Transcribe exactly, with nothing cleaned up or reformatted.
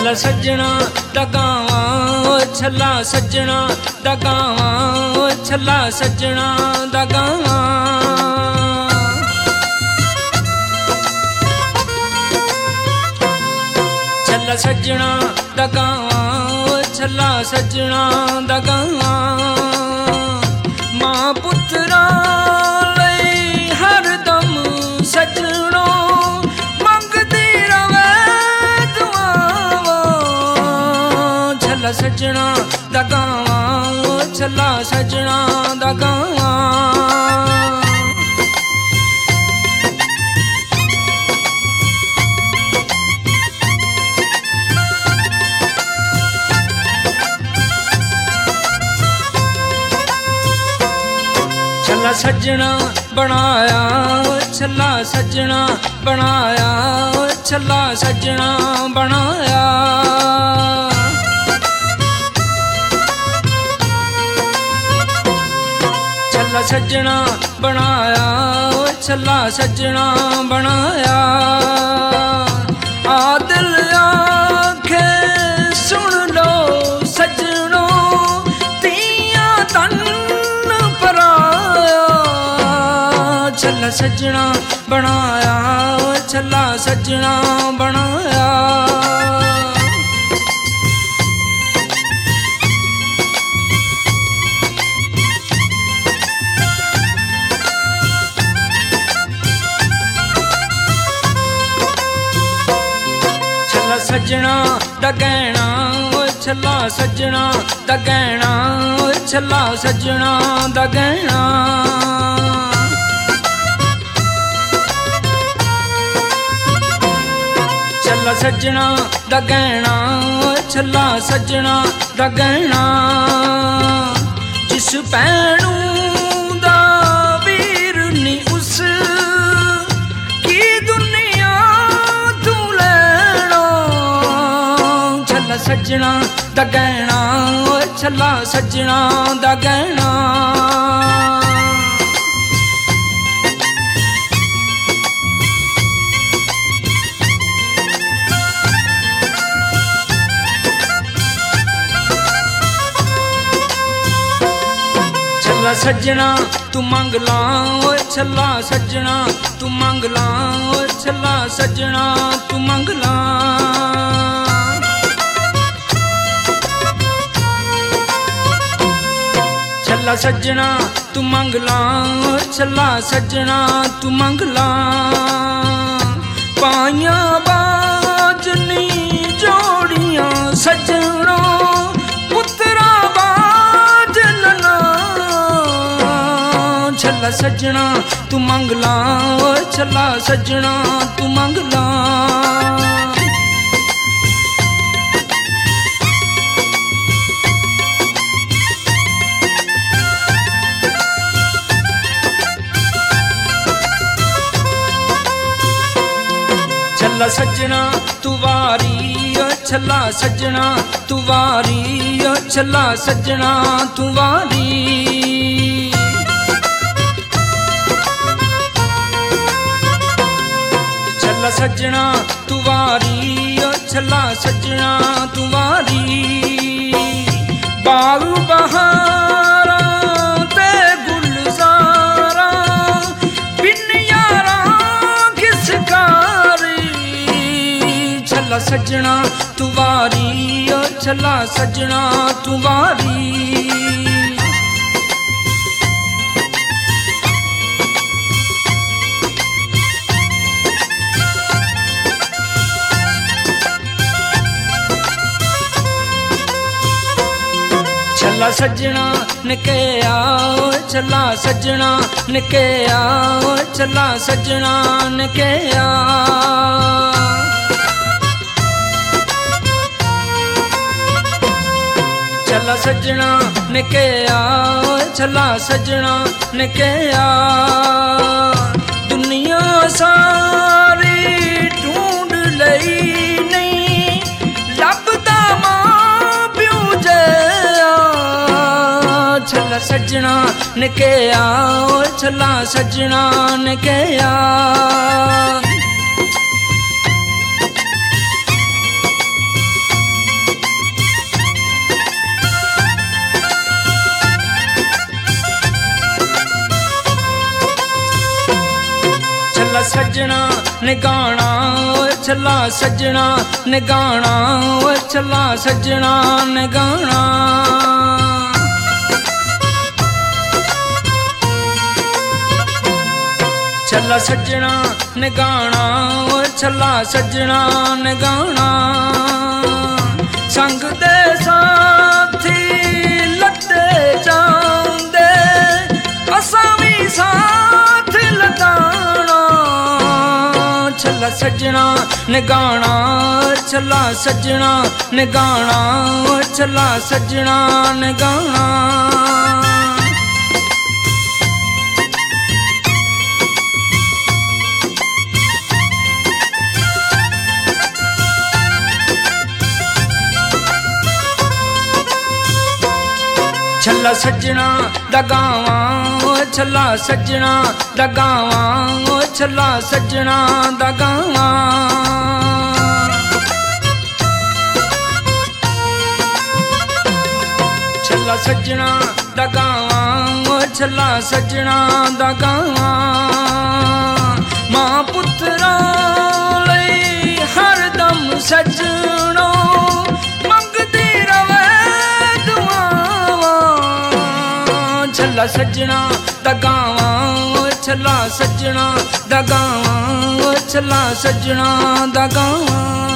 छल्ला सज्जना दा गावां ओ छल्ला सज्जना दा गावां ओ छल्ला सज्जना दा गावां छल्ला सज्जना दा गावां ओ छल्ला सज्जना दा गावां मां पुत्रा लई हर दम सजणो मंगदी रवे दुआवां छल्ला सज्जना दा गावां ओ छल्ला सज्जना दा गावां छल्ला सज्जना बनाया छल्ला सज्जना बनाया छल्ला सज्जना बनाया छल्ला सज्जना बनाया छल्ला सज्जना बनाया आदिल आखे सुन लो सज्जनो तिया तन छल्ला सज्जना बनाया छल्ला सज्जना बनाया छल्ला सज्जना दा गहना छल्ला सज्जना दा गहना छल्ला सज्जना दा गहना छल्ला सज्जना दा गहना छल्ला सज्जना दा गहना जिस भैनू दा वीर नी उस की दुनिया तू लैना छल्ला सज्जना दा गहना छल्ला सज्जना दा गहना छल्ला सज्जना तू मंग ला छल्ला सज्जना तू मंग ला छल्ला सज्जना तू मंग ला छल्ला सज्जना तू मंग ला छल्ला सज्जना तू मंग ला पाइयां बाजनी जोड़ियां सज्जनो पुत्रा छल्ला सज्जना तू मंग ला छल्ला सज्जना तू मंग ला छल्ला सज्जना तू वारी छल्ला सज्जना तू वारी छल्ला सज्जना तू वारी छल्ला सज्जना तू वारी छल्ला सज्जना तू वारी बाग बहारा ते गुलजारा बिन यारा किस कारी छल्ला सज्जना तू वारी छल्ला सज्जना तू वारी छल्ला सज्जना निके आओ छल्ला सज्जना निके आओ छल्ला सज्जना निके आओ छल्ला सज्जना निके आओ छल्ला सज्जना निके आओ दुनिया सारी ढूंढ लई नहीं लभदा मां प्यो जया छल्ला सज्जना निके आओ छल्ला सज्जना निके आओ सजना ने गाना ओ छला सजना ने गाना ओ छला सजना ने गाना छला सजना ने गाना ओ छला सजना ने गाना संग दे साथी लते जांदे असां भी साथ लगाना छला सजना ने गाना छला सजना ने गाना ओ छला सजना ने गाना छला सजना दा गावां ओ छला सजना दा गावां ओ छला सजना दा गावां छला सजना दा गावां ओ छला सजना दा गावां मां पुत्रा लई हरदम सजणो मंगदी रवे छला सजना दा गावां ओ छला सजना दा गावां ओ छला सजना दा गावां